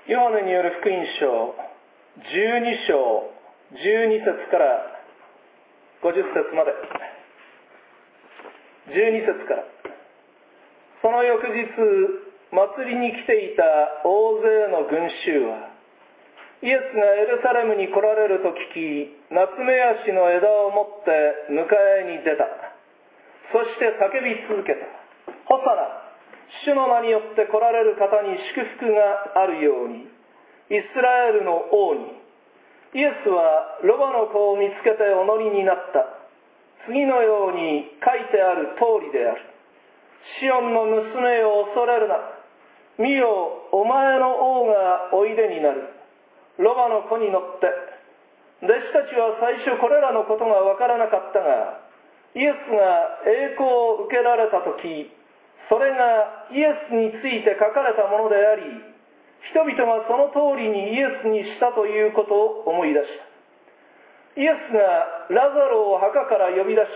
ヨハネによる福音書12章12節から50節まで。12節から。その翌日、祭りに来ていた大勢の群衆は、イエスがエルサレムに来られると聞き、ナツメヤシの枝を持って迎えに出た。そして叫び続けた。ホサナ、主の名によって来られる方に祝福があるように、イスラエルの王に。イエスはロバの子を見つけてお乗りになった。次のように書いてある通りである。シオンの娘を恐れるな。見よ、お前の王がおいでになる。ロバの子に乗って。弟子たちは最初これらのことがわからなかったが、イエスが栄光を受けられたとき、それがイエスについて書かれたものであり、人々がその通りにイエスにしたということを思い出した。イエスがラザロを墓から呼び出して、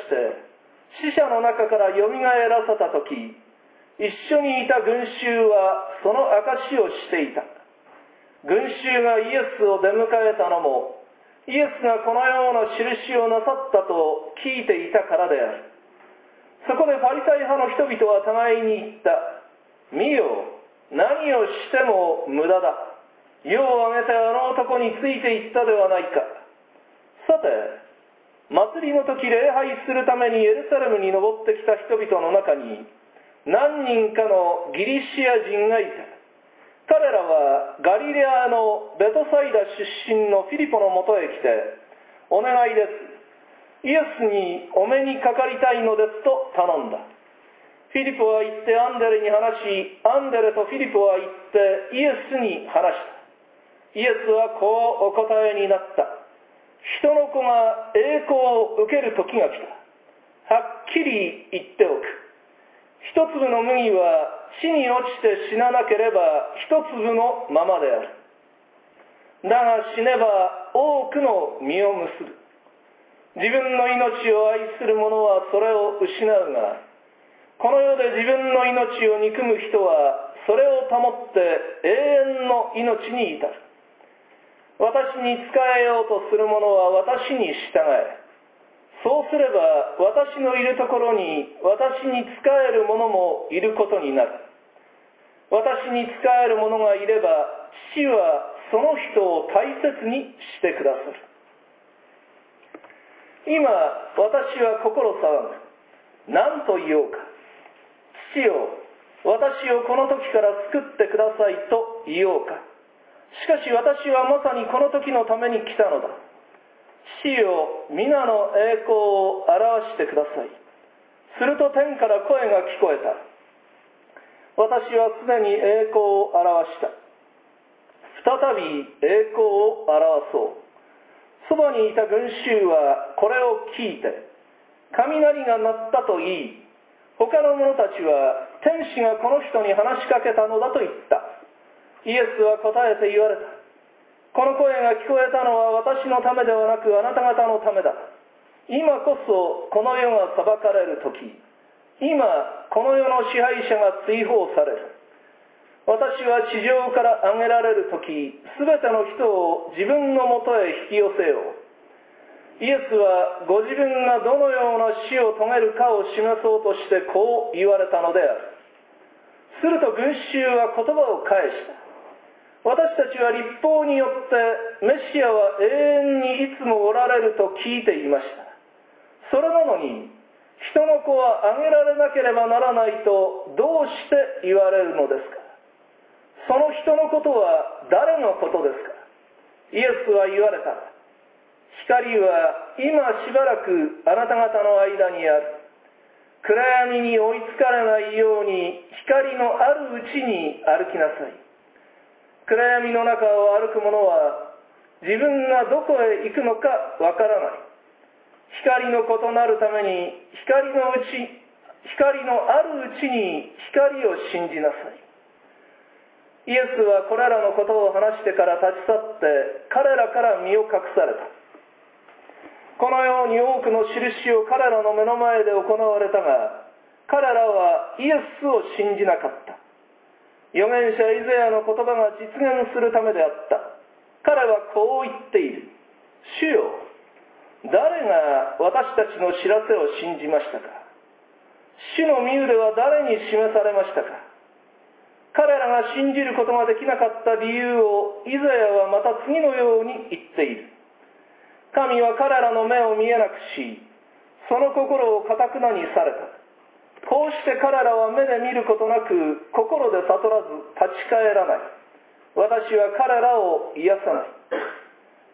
死者の中からよみがえらせたとき、一緒にいた群衆はその証しをしていた。群衆がイエスを出迎えたのも、イエスがこのような印をなさったと聞いていたからである。そこでパリサイ派の人々は互いに言った。見よ、何をしても無駄だ。世を挙げてあの男についていったではないか。さて、祭りの時礼拝するためにエルサレムに登ってきた人々の中に、何人かのギリシア人がいた。彼らはガリレアのベトサイダ出身のフィリポのもとへ来て、お願いです。イエスにお目にかかりたいのですと頼んだ。フィリポは行ってアンデレに話し、アンデレとフィリポは行ってイエスに話した。イエスはこうお答えになった。人の子が栄光を受ける時が来た。はっきり言っておく。一粒の麦は地に落ちて死ななければ一粒のままである。だが死ねば多くの実を結ぶ。自分の命を愛する者はそれを失うが、この世で自分の命を憎む人はそれを保って永遠の命に至る。私に仕えようとする者は私に従え。そうすれば私のいるところに私に仕える者もいることになる。私に仕える者がいれば父はその人を大切にしてくださる。今私は心騒ぐ。何と言おうか。父よ、私をこの時から救ってくださいと言おうか。しかし私はまさにこの時のために来たのだ。父よ、皆の栄光を表してください。すると天から声が聞こえた。私はすでに栄光を表した。再び栄光を表そう。そばにいた群衆はこれを聞いて、雷が鳴ったと言い、他の者たちは天使がこの人に話しかけたのだと言った。イエスは答えて言われた。この声が聞こえたのは私のためではなくあなた方のためだ。今こそこの世が裁かれる時、今この世の支配者が追放される。私は地上から上げられる時、すべての人を自分のもとへ引き寄せよう。イエスはご自分がどのような死を遂げるかを示そうとしてこう言われたのである。すると群衆は言葉を返した。私たちは律法によってメシアは永遠にいつもおられると聞いていました。それなのに人の子はあげられなければならないとどうして言われるのですか。その人のことは誰のことですか。イエスは言われた。光は今しばらくあなた方の間にある。暗闇に追いつかれないように光のあるうちに歩きなさい。暗闇の中を歩く者は自分がどこへ行くのかわからない。光の異なるために光のあるうちに光を信じなさい。イエスはこれらのことを話してから立ち去って彼らから身を隠された。このように多くの印を彼らの目の前で行われたが、彼らはイエスを信じなかった。 預言者イザヤの言葉が実現するためであった。彼はこう言っている。主よ、誰が私たちの知らせを信じましたか。主の御腕は誰に示されましたか。彼らが信じることができなかった理由をイザヤはまた次のように言っている。神は彼らの目を見えなくし、その心を堅くなにされた。こうして彼らは目で見ることなく、心で悟らず立ち返らない。私は彼らを癒さない。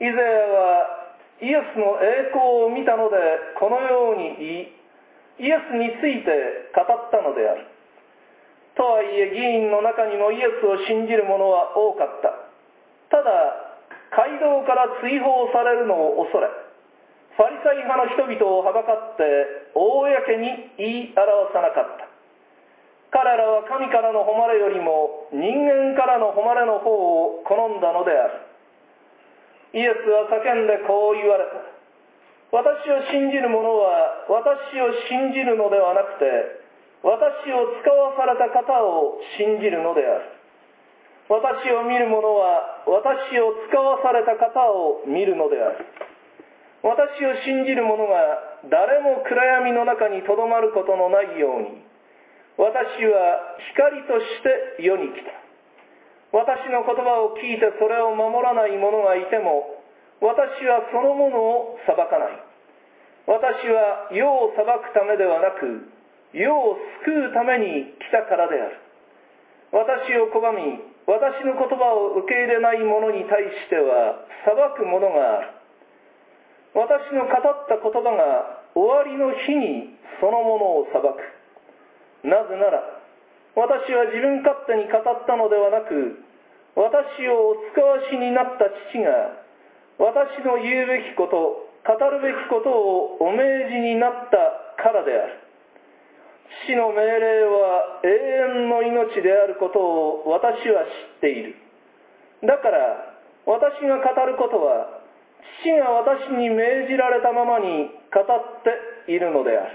イザヤはイエスの栄光を見たので、このように言い、イエスについて語ったのである。とはいえ議員の中にもイエスを信じる者は多かった。ただ、街道から追放されるのを恐れ、ファリサイ派の人々をはばかって公に言い表さなかった。彼らは神からの誉れよりも人間からの誉れの方を好んだのである。イエスは叫んでこう言われた。私を信じる者は私を信じるのではなくて、私を使わされた方を信じるのである。私を見る者は私を使わされた方を見るのである。私を信じる者が誰も暗闇の中にとどまることのないように、私は光として世に来た。私の言葉を聞いてそれを守らない者がいても、私はその者を裁かない。私は世を裁くためではなく、世を救うために来たからである。私を拒み、私の言葉を受け入れない者に対しては裁くものがある。私の語った言葉が終わりの日にそのものを裁く。なぜなら、私は自分勝手に語ったのではなく、私をお使わしになった父が、私の言うべきこと、語るべきことをお命じになったからである。父の命令は永遠の命であることを私は知っている。だから私が語ることは父が私に命じられたままに語っているのである。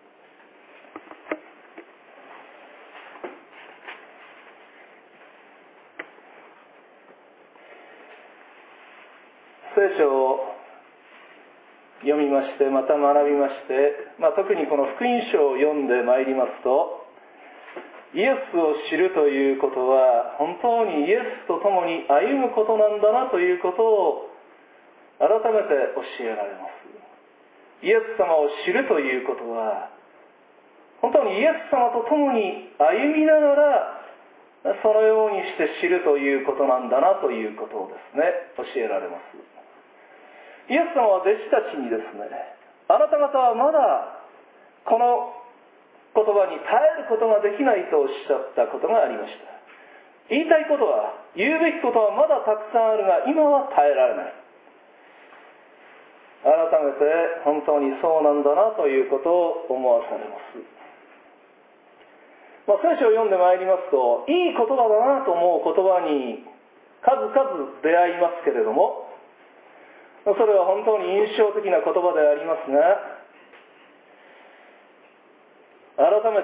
聖書を読みまして、また学びまして、特にこの福音書を読んでまいりますと、イエスを知るということは本当にイエスと共に歩むことなんだなということを改めて教えられます。イエス様を知るということは本当にイエス様と共に歩みながらそのようにして知るということなんだなということをですね、教えられます。イエス様は弟子たちにですね、あなた方はまだこの言葉に耐えることができないとおっしゃったことがありました。言いたいことは、言うべきことはまだたくさんあるが、今は耐えられない。改めて本当にそうなんだなということを思わされます。聖書を読んでまいりますと、いい言葉だなと思う言葉に数々出会いますけれども、それは本当に印象的な言葉でありますが、改めて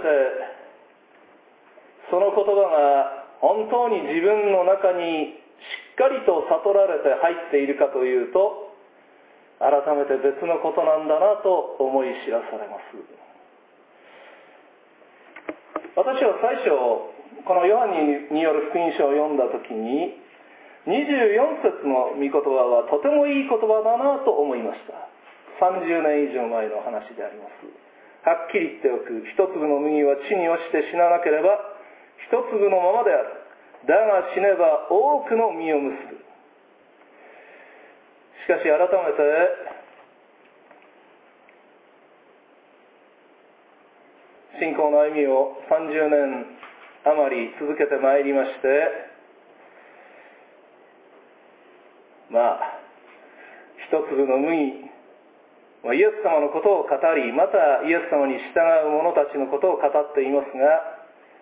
その言葉が本当に自分の中にしっかりと悟られて入っているかというと、改めて別のことなんだなと思い知らされます。私は最初このヨハネによる福音書を読んだ時に24節の御言葉はとてもいい言葉だなと思いました。30年以上前の話であります。はっきり言っておく。一粒の麦は地に落ちて死ななければ一粒のままである。だが死ねば多くの実を結ぶ。しかし改めて信仰の歩みを30年余り続けてまいりまして、一粒の麦、イエス様のことを語り、またイエス様に従う者たちのことを語っていますが、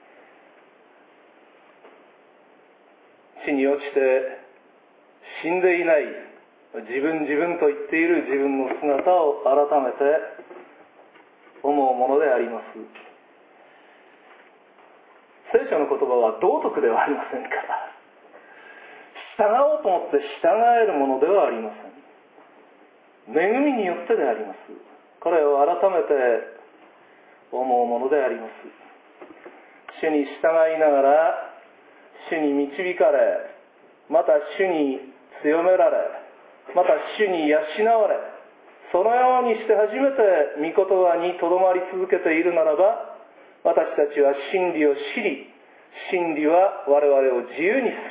地に落ちて死んでいない自分と言っている自分の姿を改めて思うものであります。 聖書の言葉は道徳ではありませんから、従おうと思って従えるものではありません。恵みによってであります。これを改めて思うものであります。主に従いながら、主に導かれ、また主に強められ、また主に養われ、そのようにして初めて御言葉にとどまり続けているならば、私たちは真理を知り、真理は我々を自由にする。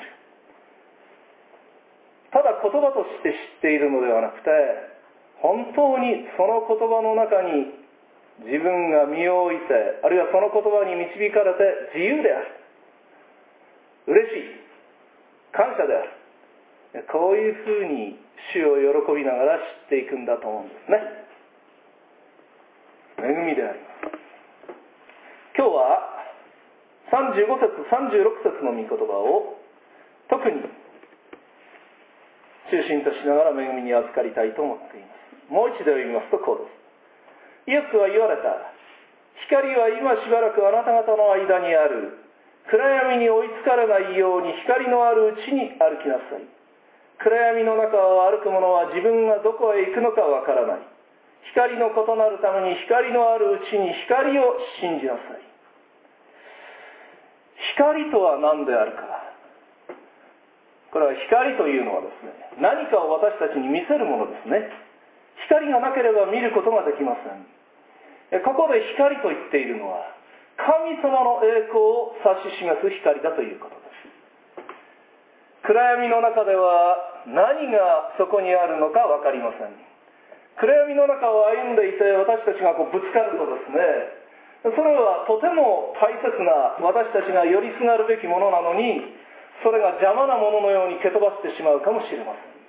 ただ言葉として知っているのではなくて、本当にその言葉の中に自分が身を置いて、あるいはその言葉に導かれて自由である。嬉しい。感謝である。こういうふうに主を喜びながら知っていくんだと思うんですね。恵みであります。今日は35節、36節の御言葉を特に中心としながら恵みに預かりたいと思っています。もう一度読みますとこうです。イエスは言われた。光は今しばらくあなた方の間にある。暗闇に追いつかれないように光のあるうちに歩きなさい。暗闇の中を歩く者は自分がどこへ行くのかわからない。光の異なるために光のあるうちに光を信じなさい。光とは何であるか。これは光というのはですね、何かを私たちに見せるものですね。光がなければ見ることができません。ここで光と言っているのは、神様の栄光を指し示す光だということです。暗闇の中では何がそこにあるのか分かりません。暗闇の中を歩んでいて私たちがぶつかるとですね、それはとても大切な私たちが寄りすがるべきものなのに、それが邪魔なもののように蹴飛ばしてしまうかもしれません。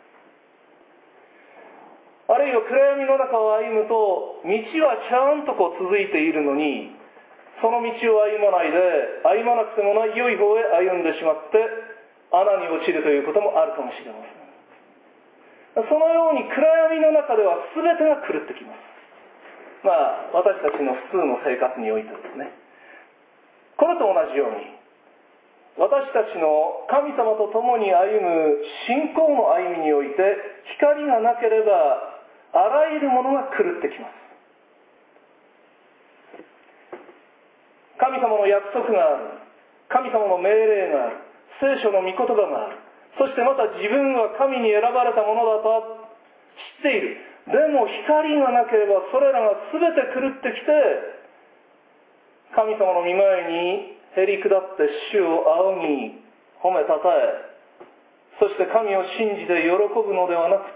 あるいは暗闇の中を歩むと道はちゃんと続いているのに、その道を歩まないで、歩まなくてもない良い方へ歩んでしまって穴に落ちるということもあるかもしれません。そのように暗闇の中では全てが狂ってきます。私たちの普通の生活においてですね。これと同じように、私たちの神様と共に歩む信仰の歩みにおいて、光がなければあらゆるものが狂ってきます。神様の約束がある。神様の命令がある。聖書の御言葉がある。そしてまた自分は神に選ばれたものだと知っている。でも光がなければそれらが全て狂ってきて、神様の御前にへり下って主を仰ぎ褒めたたえ、そして神を信じて喜ぶのではなくて、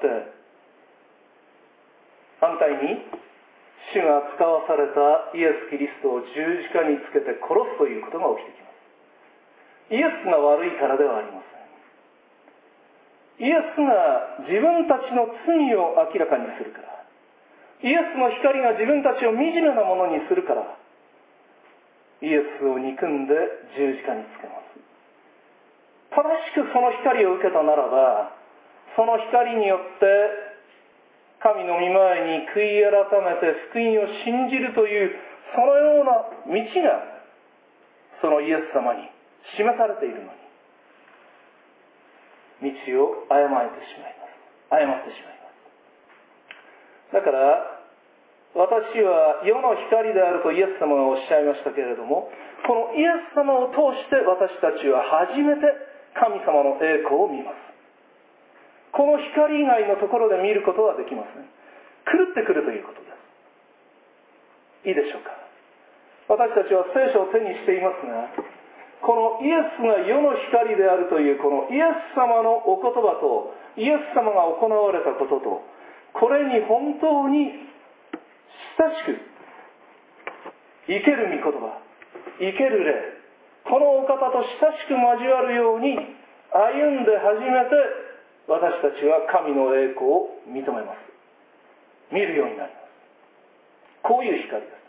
反対に主が使わされたイエス・キリストを十字架につけて殺すということが起きてきます。イエスが悪いからではありません。イエスが自分たちの罪を明らかにするから、イエスの光が自分たちを惨めなものにするから、イエスを憎んで十字架につけます。正しくその光を受けたならば、その光によって神の御前に悔い改めて福音を信じるというそのような道がそのイエス様に示されているのに、道を誤ってしまいます。だから私は世の光であるとイエス様がおっしゃいましたけれども、このイエス様を通して私たちは初めて神様の栄光を見ます。この光以外のところで見ることはできません。狂ってくるということです。いいでしょうか。私たちは聖書を手にしていますが、このイエスが世の光であるというこのイエス様のお言葉とイエス様が行われたことと、これに本当に親しく生ける御言葉、生ける霊、このお方と親しく交わるように歩んで初めて私たちは神の栄光を認めます。見るようになります。こういう光です。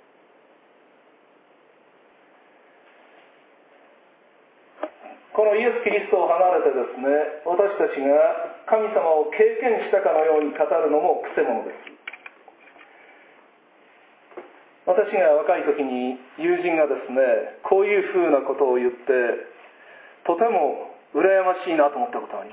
このイエス・キリストを離れてですね、私たちが神様を経験したかのように語るのもくせ者です。私私が若い時に友人がですね、こういうふうなことを言って、とても羨ましいなと思ったことがあります。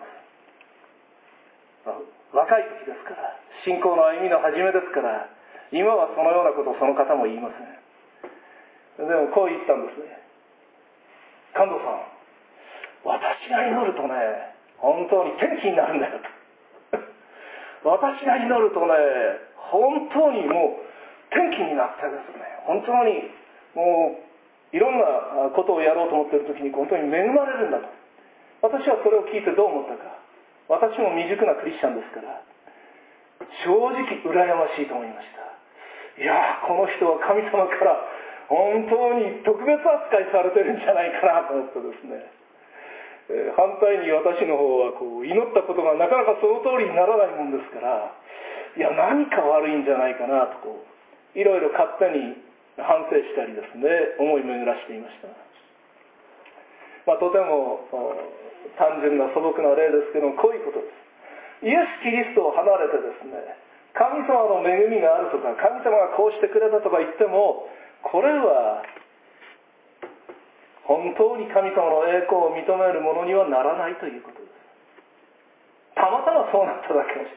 若い時ですから、信仰の歩みの始めですから、今はそのようなことをその方も言いません。でもこう言ったんですね。神藤さん、私が祈るとね、本当に天気になるんだよと。私が祈るとね、本当にもう天気になってですね、本当にもういろんなことをやろうと思っている時に本当に恵まれるんだと。私はそれを聞いてどう思ったか。私も未熟なクリスチャンですから、正直羨ましいと思いました。いやー、この人は神様から本当に特別扱いされてるんじゃないかなと思ってですね、反対に私の方は祈ったことがなかなかその通りにならないもんですから、いや何か悪いんじゃないかなといろいろ勝手に反省したりですね、思い巡らしていました。とても単純な素朴な例ですけども、こういうことです。イエス・キリストを離れてですね、神様の恵みがあるとか、神様がこうしてくれたとか言っても、これは本当に神様の栄光を認めるものにはならないということです。たまたまそうなっただけです。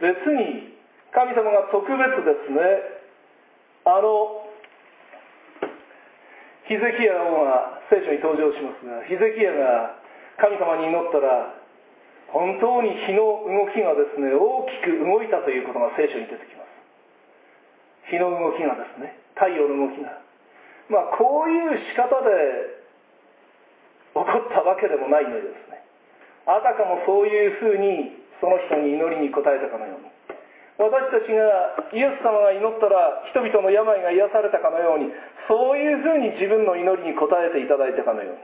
別に神様が特別ですね、ヒゼキヤ王が聖書に登場しますが、ヒゼキヤが神様に祈ったら、本当に火の動きがですね、大きく動いたということが聖書に出てきます。火の動きがですね、太陽の動きが。こういう仕方で起こったわけでもないのですね。あたかもそういうふうにその人に祈りに応えたかのように、私たちがイエス様が祈ったら人々の病が癒されたかのように、そういうふうに自分の祈りに応えていただいたかのように、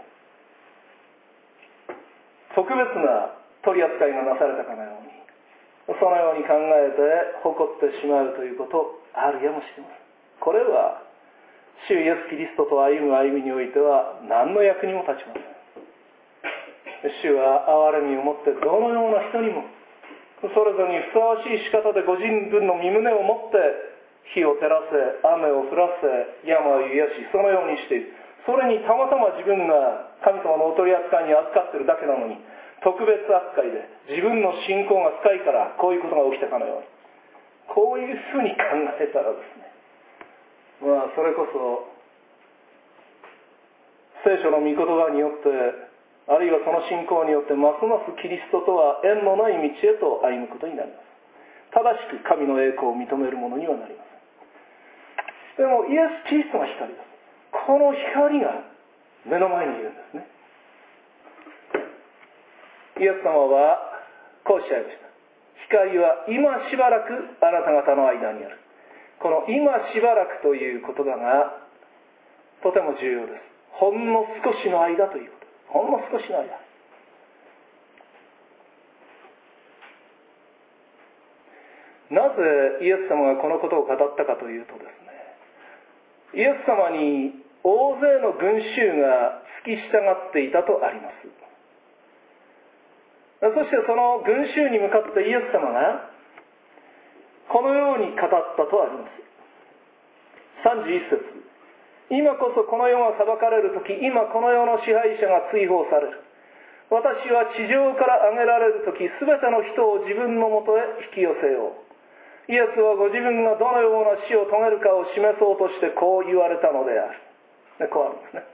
特別な取り扱いがなされたかのように、そのように考えて誇ってしまうということあるやもしれません。これは主イエス・キリストと歩む歩みにおいては何の役にも立ちません。主は憐れみを持ってどのような人にもそれぞれにふさわしい仕方でご自分の身胸を持って火を照らせ、雨を降らせ、病を癒し、そのようにしている。それにたまたま自分が神様のお取り扱いに預かっているだけなのに、特別扱いで自分の信仰が深いからこういうことが起きたかのように、こういうふうに考えたらですね、それこそ聖書の御言葉によって、あるいはその信仰によってますますキリストとは縁のない道へと歩むことになります。正しく神の栄光を認めるものにはなりません。でもイエス・キリストが光です。この光が目の前にいるんですね。イエス様はこうおっしゃいました。光は今しばらくあなた方の間にある。この今しばらくという言葉がとても重要です。ほんの少しの間ということ。ほんの少しの間。なぜイエス様がこのことを語ったかというとですね、イエス様に大勢の群衆が付き従っていたとあります。そしてその群衆に向かってイエス様がこのように語ったとあります。31節、今こそこの世が裁かれるとき、今この世の支配者が追放される。私は地上から上げられるとき、すべての人を自分のもとへ引き寄せよう。イエスはご自分がどのような死を遂げるかを示そうとしてこう言われたのである。こうあるんですね。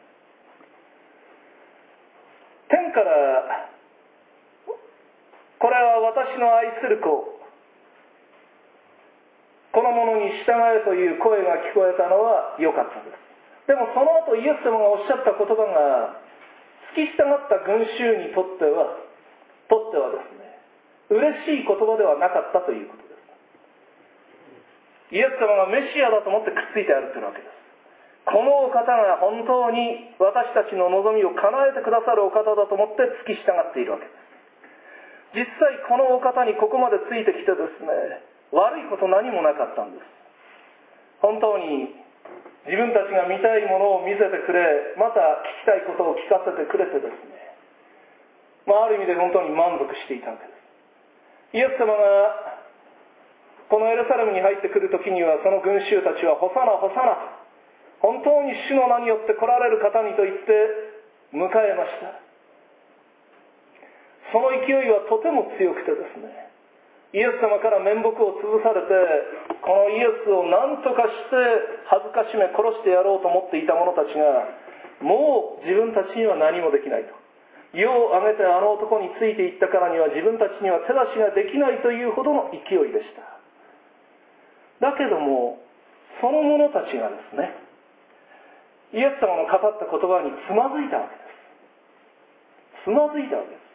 天からこれは私の愛する子、この者に従えという声が聞こえたのは良かったです。でもその後イエス様がおっしゃった言葉が付き従った群衆にとってはですね、嬉しい言葉ではなかったということです。イエス様がメシアだと思ってくっついて歩ってるわけです。このお方が本当に私たちの望みを叶えてくださるお方だと思って付き従っているわけです。実際このお方にここまでついてきてですね、悪いこと何もなかったんです。本当に自分たちが見たいものを見せてくれ、また聞きたいことを聞かせてくれてですね、ある意味で本当に満足していたわけです。イエス様がこのエルサレムに入ってくるときには、その群衆たちはホサナホサナ、 本当に主の名によって来られる方にと言って迎えました。その勢いはとても強くてですね、イエス様から面目を潰されて、このイエスを何とかして恥ずかしめ殺してやろうと思っていた者たちが、もう自分たちには何もできないと、世を挙げてあの男についていったからには自分たちには手出しができないというほどの勢いでした。だけどもその者たちがですね、イエス様の語った言葉につまずいたわけです。つまずいたわけです。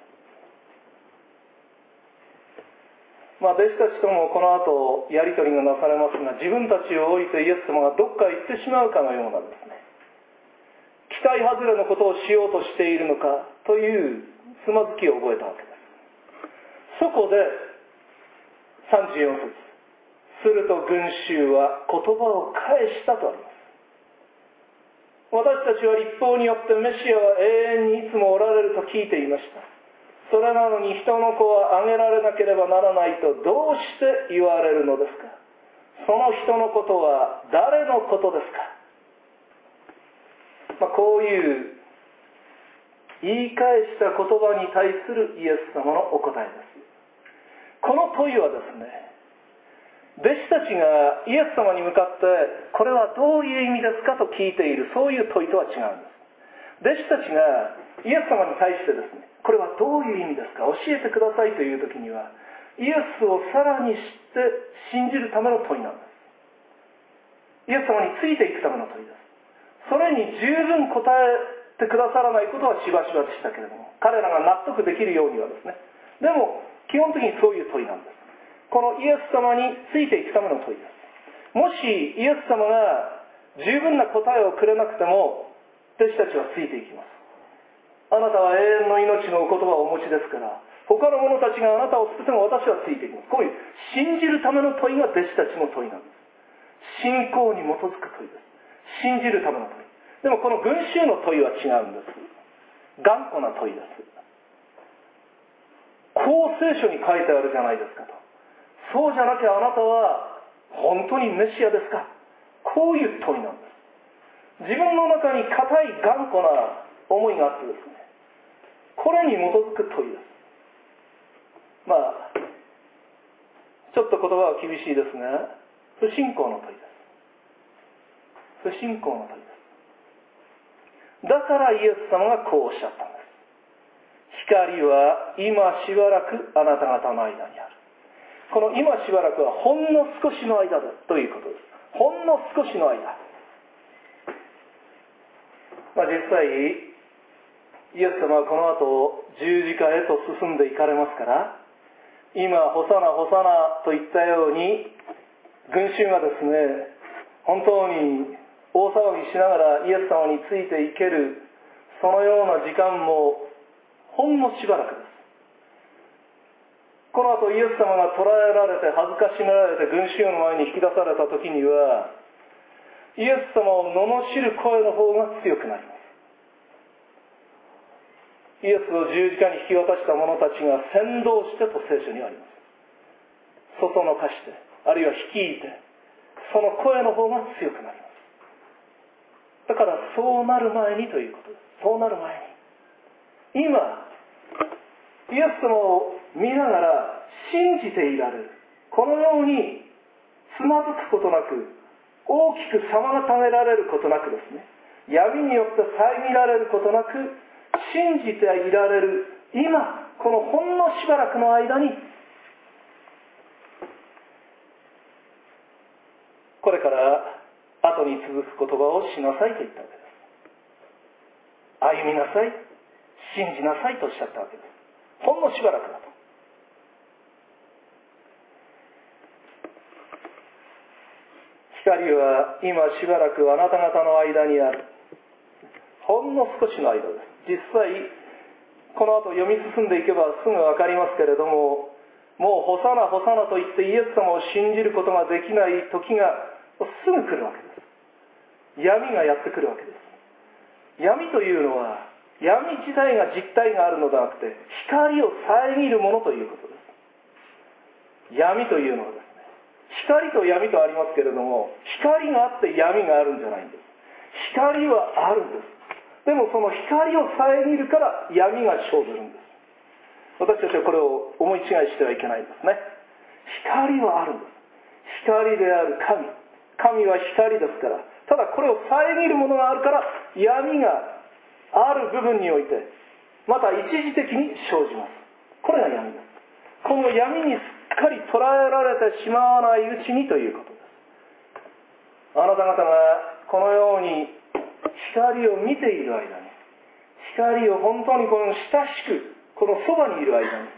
弟子たちともこの後やり取りがなされますが、自分たちを置いてイエス様がどっかへ行ってしまうかのようなですね、期待外れのことをしようとしているのかというつまずきを覚えたわけです。そこで34節、すると群衆は言葉を返したとあります。私たちは律法によってメシアは永遠にいつもおられると聞いていました。それなのに人の子はあげられなければならないとどうして言われるのですか。その人のことは誰のことですか。こういう言い返した言葉に対するイエス様のお答えです。この問いはですね、弟子たちがイエス様に向かってこれはどういう意味ですかと聞いている、そういう問いとは違うんです。弟子たちがイエス様に対してですね、これはどういう意味ですか、教えてくださいという時には、イエスをさらに知って信じるための問いなんです。イエス様についていくための問いです。それに十分答えてくださらないことはしばしばでしたけれども、彼らが納得できるようにはですね、でも基本的にそういう問いなんです。このイエス様についていくための問いです。もしイエス様が十分な答えをくれなくても、弟子たちはついていきます。あなたは永遠の命のお言葉をお持ちですから、他の者たちがあなたを捨てても私はついていきます。こういう信じるための問いが弟子たちの問いなんです。信仰に基づく問いです。信じるための問い。でもこの群衆の問いは違うんです。頑固な問いです。こう聖書に書いてあるじゃないですかと。そうじゃなきゃあなたは本当にメシアですか。こういう問いなんです。自分の中に固い頑固な思いがあってですね、これに基づく問いです。ちょっと言葉は厳しいですが、不信仰の問いです。不信仰の問いです。だからイエス様がこうおっしゃったんです。光は今しばらくあなた方の間にある。この今しばらくはほんの少しの間だということです。ほんの少しの間。実際イエス様はこの後十字架へと進んでいかれますから、今ホサナホサナといったように群衆がですね、本当に大騒ぎしながらイエス様についていける、そのような時間もほんのしばらくです。この後イエス様が捕らえられて恥ずかしめられて群衆の前に引き出された時には、イエス様を罵る声の方が強くなります。イエスを十字架に引き渡した者たちが先導してと聖書にあります。そそのかして、あるいは率いて、その声の方が強くなります。だからそうなる前にということです。そうなる前に、今イエス様を見ながら信じていられる、このようにつまずくことなく、大きく妨げられることなくですね、闇によって遮られることなく信じていられる今、このほんのしばらくの間に、これから後に続く言葉をしなさいと言ったわけです。歩みなさい、信じなさいとおっしゃったわけです。ほんのしばらくだと。光は今しばらくあなた方の間にある。ほんの少しの間です。実際この後読み進んでいけばすぐ分かりますけれども、もうホサナホサナと言ってイエス様を信じることができない時がすぐ来るわけです。闇がやってくるわけです。闇というのは闇自体が実体があるのではなくて、光を遮るものということです。闇というのはですね、光と闇とありますけれども、光があって闇があるんじゃないんです。 光はあるんです。でもその光を遮るから闇が生ずるんです。私たちはこれを思い違いしてはいけないんですね。光はあるんです。光である神。神は光ですから。ただこれを遮るものがあるから闇がある部分においてまた一時的に生じます。これが闇です。この闇にすっかり捉えられてしまわないうちにということです。あなた方がこのように光を見ている間に、光を本当にこの親しくこのそばにいる間に、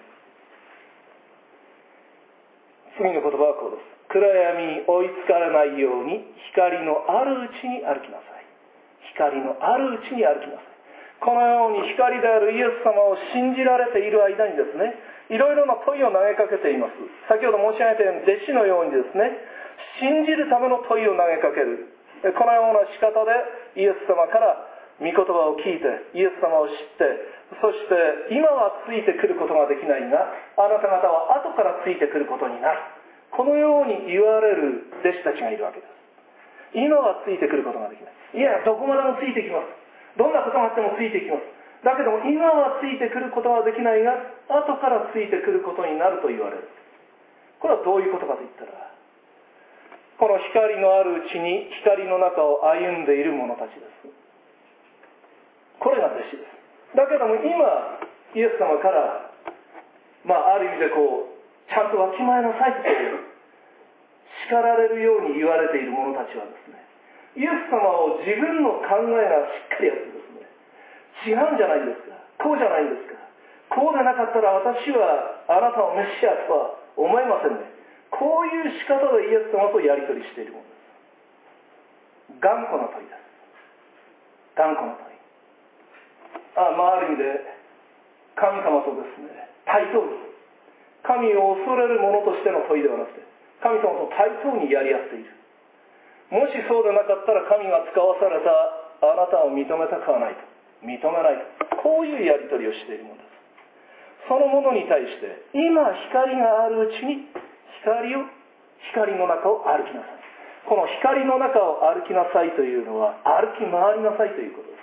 次の言葉はこうです。暗闇に追いつかれないように光のあるうちに歩きなさい。光のあるうちに歩きなさい。このように光であるイエス様を信じられている間にですね、いろいろな問いを投げかけています。先ほど申し上げたように弟子のようにですね、信じるための問いを投げかける。このような仕方でイエス様から御言葉を聞いて、イエス様を知って、そして今はついてくることができないが、あなた方は後からついてくることになる。このように言われる弟子たちがいるわけです。今はついてくることができない。いや、どこまでもついてきます。どんなことがあってもついてきます。だけども今はついてくることはできないが、後からついてくることになると言われる。これはどういうことかといったら、この光のあるうちに光の中を歩んでいる者たちです。これが弟子です。だけども今イエス様からある意味でちゃんとわきまえなさいと叱られるように言われている者たちはですね、イエス様を自分の考えがしっかりやってですね、違うんじゃないですか、こうじゃないんですか、こうでなかったら私はあなたをメシアとは思えませんね。こういう仕方でイエス様とやり取りしているものです。頑固な問いです。頑固な問い。ある意味で神様とですね、対等に、神を恐れる者としての問いではなくて、神様と対等にやり合っている。もしそうでなかったら神が使わされたあなたを認めたくはないと、認めないと、こういうやり取りをしているものです。そのものに対して今光があるうちに光の中を歩きなさい。この光の中を歩きなさいというのは歩き回りなさいということです。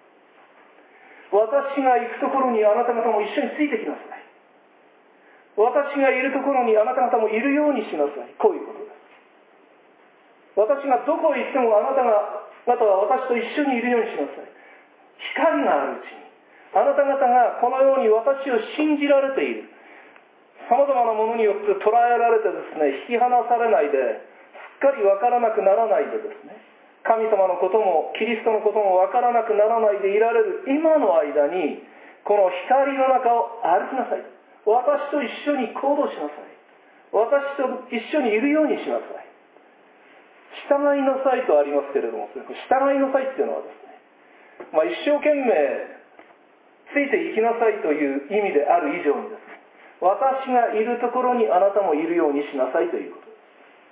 私が行くところにあなた方も一緒についてきなさい。私がいるところにあなた方もいるようにしなさい。こういうことです。私がどこへ行ってもあなた方は私と一緒にいるようにしなさい。光があるうちにあなた方がこのように私を信じられている。さまざまなものによって捉えられてですね、引き離されないで、すっかり分からなくならないでですね、神様のこともキリストのことも分からなくならないでいられる今の間に、この光の中を歩きなさい。私と一緒に行動しなさい。私と一緒にいるようにしなさい。従いなさいとありますけれども、従いなさいっていうのはですね、一生懸命ついていきなさいという意味である以上にですね、私がいるところにあなたもいるようにしなさいということです。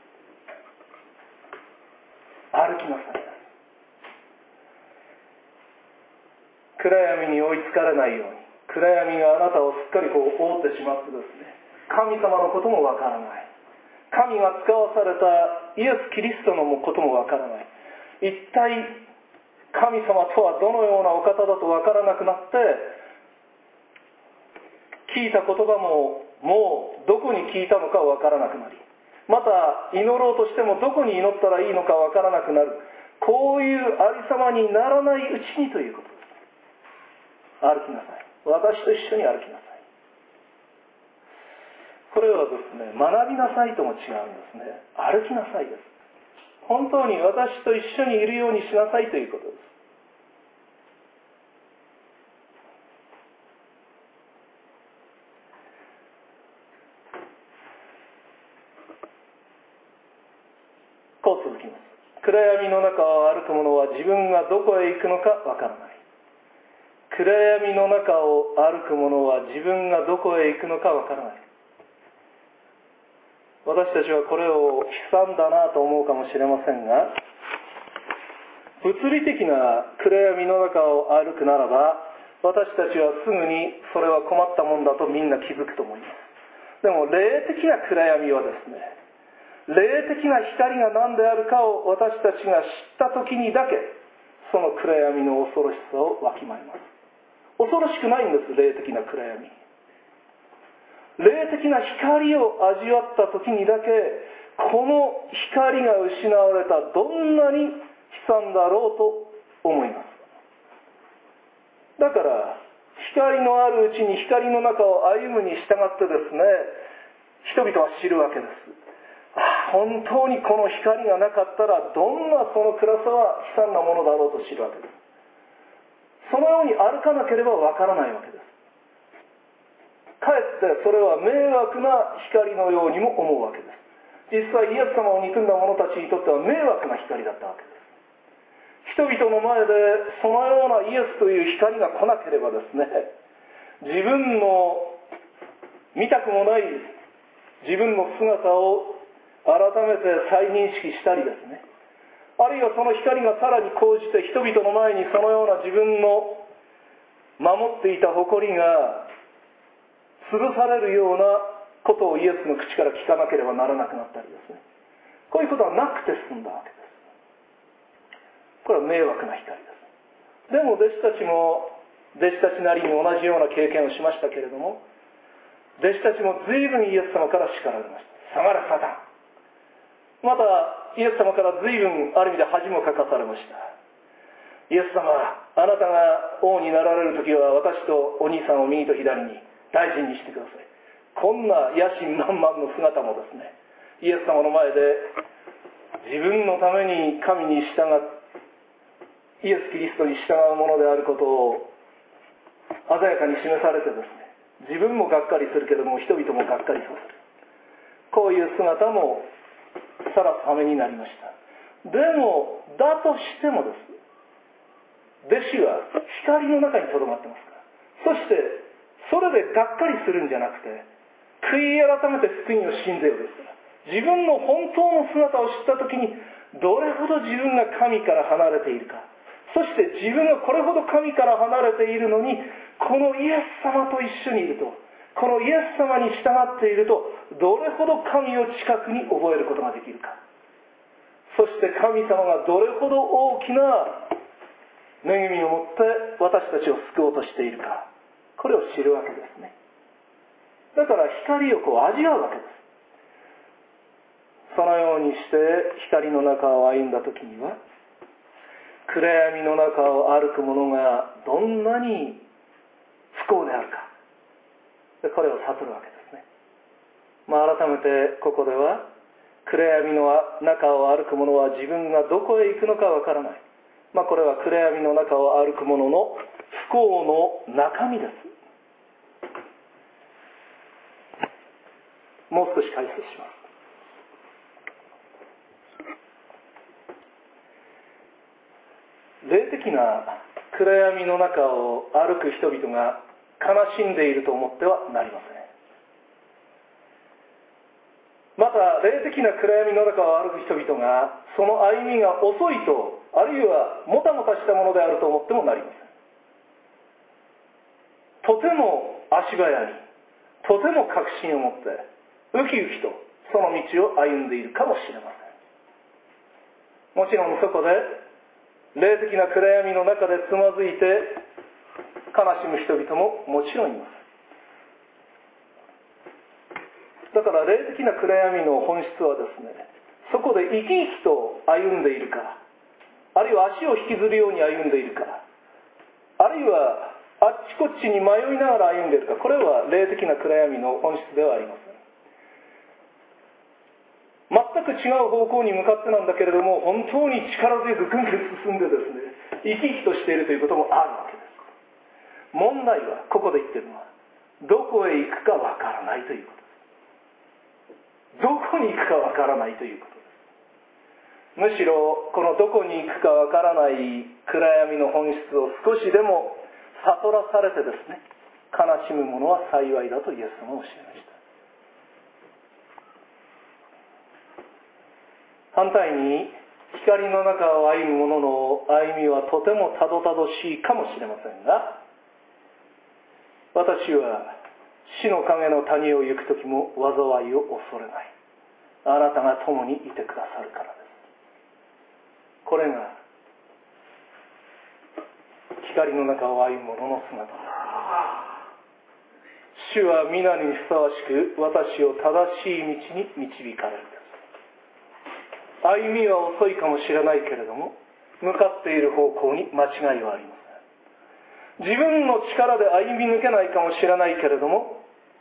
歩きなさい。暗闇に追いつかれないように、暗闇があなたをすっかり覆ってしまってですね、神様のこともわからない、神が使わされたイエス・キリストのこともわからない、一体神様とはどのようなお方だとわからなくなって、聞いた言葉ももうどこに聞いたのかわからなくなり、また祈ろうとしてもどこに祈ったらいいのかわからなくなる。こういうありさまにならないうちにということです。歩きなさい。私と一緒に歩きなさい。これはですね、学びなさいとも違うんですね。歩きなさいです。本当に私と一緒にいるようにしなさいということです。こう続きます。暗闇の中を歩く者は自分がどこへ行くのかわからない。暗闇の中を歩く者は自分がどこへ行くのかわからない。私たちはこれを悲惨だなと思うかもしれませんが、物理的な暗闇の中を歩くならば、私たちはすぐにそれは困ったもんだとみんな気づくと思います。でも霊的な暗闇はですね、霊的な光が何であるかを私たちが知った時にだけ、 その暗闇の恐ろしさをわきまえます。恐ろしくないんです、霊的な暗闇。霊的な光を味わった時にだけ、この光が失われたどんなに悲惨だろうと思います。だから光のあるうちに光の中を歩むに従ってですね、人々は知るわけです。本当にこの光がなかったらどんなその暗さは悲惨なものだろうと知るわけです。そのように歩かなければわからないわけです。かえってそれは迷惑な光のようにも思うわけです。実際イエス様を憎んだ者たちにとっては迷惑な光だったわけです。人々の前でそのようなイエスという光が来なければですね、自分の見たくもない自分の姿を改めて再認識したりですね、あるいはその光がさらに高じて人々の前にそのような自分の守っていた誇りが潰されるようなことをイエスの口から聞かなければならなくなったりですね、こういうことはなくて済んだわけです。これは迷惑な光です。でも弟子たちなりに同じような経験をしましたけれども、弟子たちも随分イエス様から叱られました。下がれサタン。またイエス様から随分ある意味で恥もかかされました。イエス様、あなたが王になられる時は私とお兄さんを右と左に大事にしてください。こんな野心満々の姿もですね、イエス様の前で自分のために神に従ってイエス・キリストに従うものであることを鮮やかに示されてですね、自分もがっかりするけれども人々もがっかりさせる、こういう姿もさらす羽目になりました。でもだとしてもです、弟子は光の中にとどまってますから、そしてそれでがっかりするんじゃなくて、悔い改めて福音を信ぜようですから、自分の本当の姿を知った時にどれほど自分が神から離れているか、そして自分がこれほど神から離れているのに、このイエス様と一緒にいると、このイエス様に従っていると、どれほど神を近くに覚えることができるか、そして神様がどれほど大きな恵みを持って私たちを救おうとしているか、これを知るわけですね。だから光を味わうわけです。そのようにして光の中を歩んだ時には、暗闇の中を歩く者がどんなに不幸であるか、これを悟るわけですね。改めてここでは、暗闇の中を歩く者は自分がどこへ行くのかわからない、これは暗闇の中を歩く者の不幸の中身です。もう少し解説します。霊的な暗闇の中を歩く人々が悲しんでいると思ってはなりません。また霊的な暗闇の中を歩く人々がその歩みが遅いと、あるいはもたもたしたものであると思ってもなりません。とても足早に、とても確信を持ってウキウキとその道を歩んでいるかもしれません。もちろんそこで霊的な暗闇の中でつまずいて悲しむ人々ももちろんいます。だから霊的な暗闇の本質はですね、そこで生き生きと歩んでいるか、あるいは足を引きずるように歩んでいるか、あるいはあっちこっちに迷いながら歩んでいるか、これは霊的な暗闇の本質ではありません。全く違う方向に向かってなんだけれども、本当に力強くぐんぐん進んでですね、生き生きとしているということもあるわけです。問題は、ここで言ってるのは、どこへ行くかわからないということです。どこに行くかわからないということです。むしろ、このどこに行くかわからない暗闇の本質を少しでも悟らされてですね、悲しむ者は幸いだとイエス様はおっしゃいました。反対に光の中を歩む者の歩みはとてもたどたどしいかもしれませんが、私は死の影の谷を行くときも災いを恐れない。あなたが共にいてくださるからです。これが光の中を歩む者の姿です。主は皆にふさわしく私を正しい道に導かれるです。歩みは遅いかもしれないけれども、向かっている方向に間違いはありません。自分の力で歩み抜けないかもしれないけれども、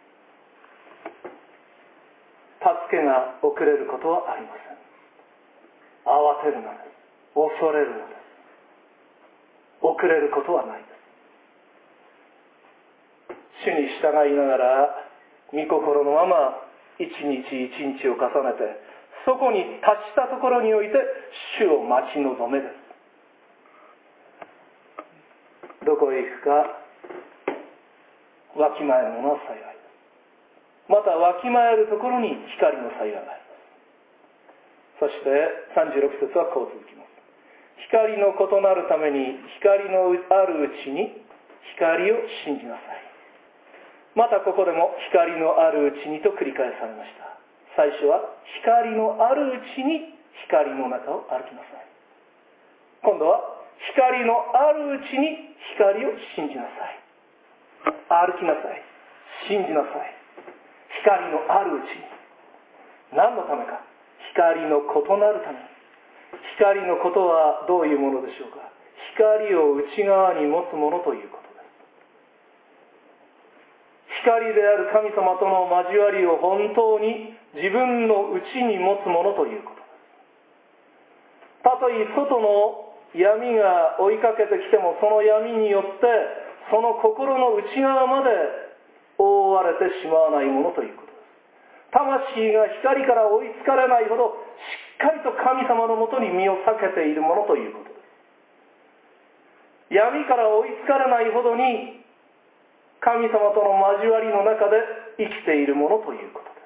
助けが遅れることはありません。慌てるのです。恐れるのです。遅れることはないです。主に従いながら御心のまま一日一日を重ねて、そこに達したところにおいて主を待ち望めです。どこへ行くかわきまえるものは幸いです。またわきまえるところに光の幸いがあります。そして36節はこう続きます。光の異なるために光のあるうちに光を信じなさい。またここでも光のあるうちにと繰り返されました。最初は光のあるうちに光の中を歩きなさい。今度は光のあるうちに光を信じなさい。歩きなさい。信じなさい。光のあるうちに。何のためか。光の異なるために。光のことはどういうものでしょうか。光を内側に持つものということです。光である神様との交わりを本当に自分の内に持つものということです。たとえ外の闇が追いかけてきても、その闇によってその心の内側まで覆われてしまわないものということです。魂が光から追いつかれないほどしっかりと神様のもとに身を避けているものということです。闇から追いつかれないほどに神様との交わりの中で生きているものということです。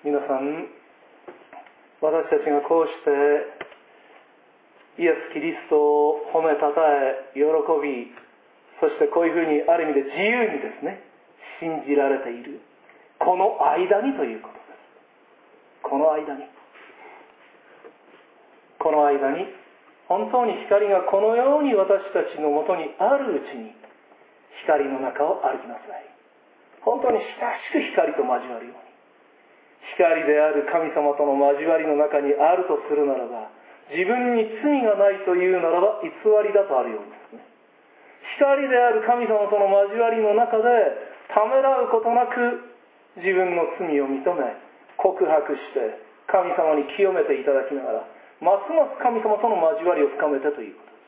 皆さん、私たちがこうしてイエス・キリストを褒めたたえ喜び、そしてこういうふうにある意味で自由にですね、信じられているこの間にということです。この間に本当に光がこのように私たちのもとにあるうちに光の中を歩きなさい。本当に親しく光と交わるように、光である神様との交わりの中にあるとするならば、自分に罪がないというならば偽りだとあるようにですね、光である神様との交わりの中でためらうことなく自分の罪を認め告白して神様に清めていただきながら、ますます神様との交わりを深めてということです。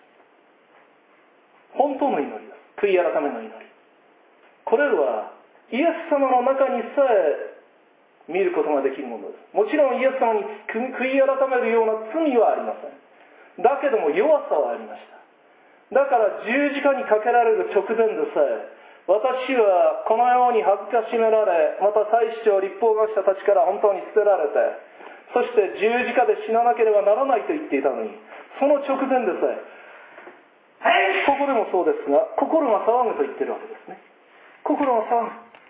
本当の祈りです。悔い改めの祈り。これはイエス様の中にさえ見ることができるものです。もちろんイエス様に悔い改めるような罪はありません。だけども弱さはありました。だから十字架にかけられる直前でさえ、私はこのように恥ずかしめられ、また祭司長立法学者たちから本当に捨てられて、そして十字架で死ななければならないと言っていたのに、その直前でさえ、ここでもそうですが、心が騒ぐと言ってるわけですね。心が騒ぐ。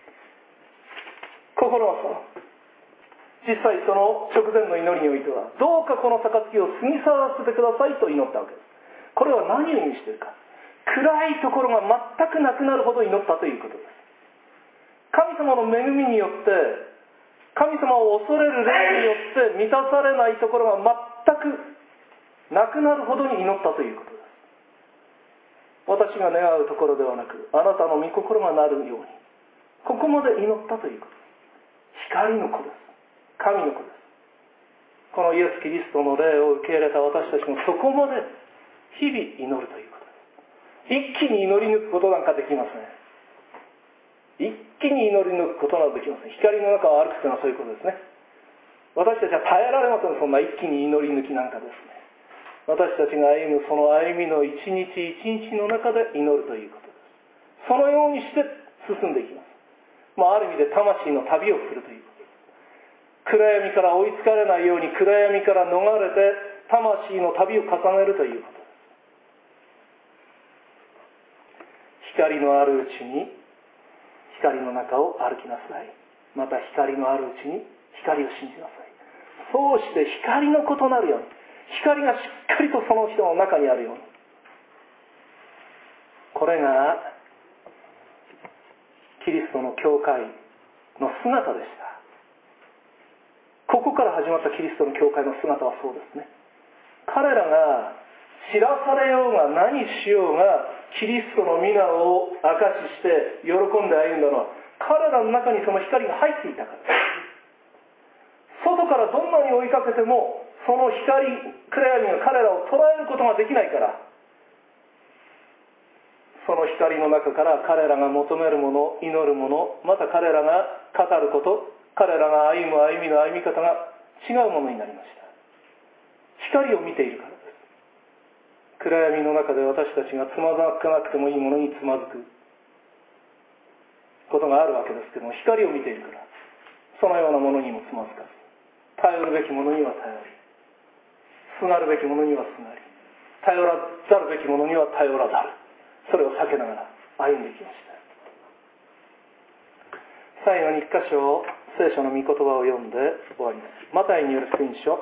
実際その直前の祈りにおいては、どうかこの杯を過ぎ去らせてくださいと祈ったわけです。これは何を意味しているか。暗いところが全くなくなるほど祈ったということです。神様の恵みによって、神様を恐れる霊によって満たされないところが全くなくなるほどに祈ったということです。私が願うところではなく、あなたの御心がなるように、ここまで祈ったということです。光の子です。神の子です。このイエス・キリストの霊を受け入れた私たちもそこまで日々祈るということです。一気に祈り抜くことなんかできません。一気に祈り抜くことなどできません。光の中を歩くというのはそういうことですね。私たちは耐えられません。そんな一気に祈り抜きなんかですね。私たちが歩むその歩みの一日一日の中で祈るということです。そのようにして進んでいきます。ある意味で魂の旅をするということです。暗闇から追いつかれないように暗闇から逃れて魂の旅を重ねるということです。光のあるうちに光の中を歩きなさい。また光のあるうちに光を信じなさい。そうして光の異なるように、 光がしっかりとその人の中にあるように、これがキリストの教会の姿でした。ここから始まったキリストの教会の姿はそうですね。彼らが知らされようが何しようがキリストの皆を証しして喜んで歩んだのは、彼らの中にその光が入っていたからです。外からどんなに追いかけてもその光、暗闇が彼らを捉えることができないから、その光の中から彼らが求めるもの、祈るもの、また彼らが語ること、彼らが歩む歩みの歩み方が違うものになりました。光を見ているからです。暗闇の中で私たちがつまずかなくてもいいものにつまずくことがあるわけですけども、光を見ているからそのようなものにもつまずかず、頼るべきものには頼り、すがるべきものにはすがり、頼らざるべきものには頼らざる、それを避けながら歩んでいきました。最後に一箇所聖書の御言葉を読んで終わります。マタイによる福音書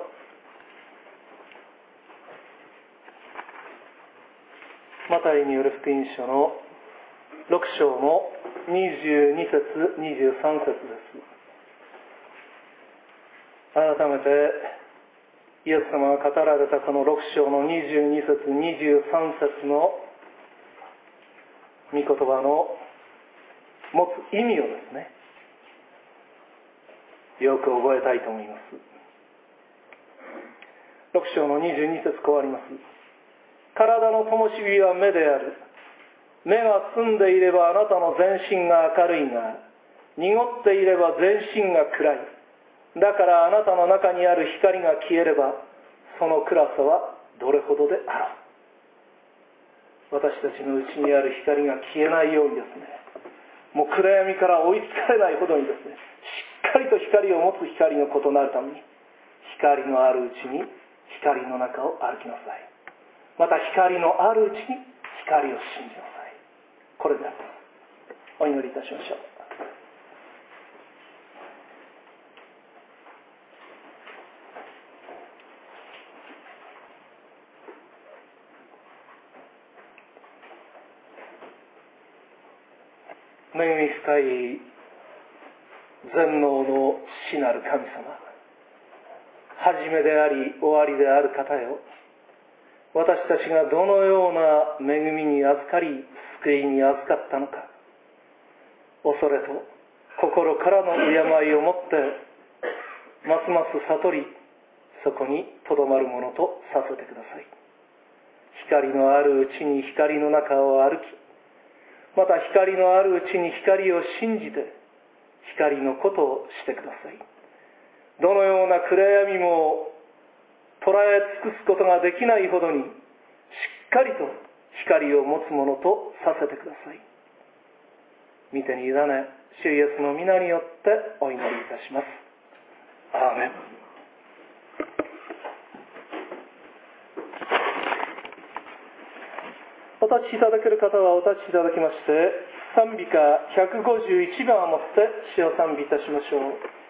マタイによる福音書の6章の22節23節です。改めてイエス様が語られたこの6章の22節23節の御言葉の持つ意味をですね、よく覚えたいと思います。6章の22節こうあります。体の灯火は目である。目が澄んでいればあなたの全身が明るいが、濁っていれば全身が暗い。だからあなたの中にある光が消えれば、その暗さはどれほどであろう。私たちのうちにある光が消えないようにですね、もう暗闇から追いつかれないほどにですね、しっかりと光を持つ光の異なるために、光のあるうちに光の中を歩きなさい。また光のあるうちに光を信じなさい。これであります。お祈りいたしましょう。恵み深い全能の父なる神様、始めであり終わりである方よ、私たちがどのような恵みに預かり救いに預かったのか、恐れと心からの敬いをもってますます悟り、そこにとどまるものとさせてください。光のあるうちに光の中を歩き、また光のあるうちに光を信じて光のことをしてください。どのような暗闇も捉え尽くすことができないほどにしっかりと光を持つものとさせてください。御手に委ね、主イエスの皆によってお祈りいたします。アーメン。お立ちいただける方はお立ちいただきまして、賛美歌151番をもって主を賛美いたしましょう。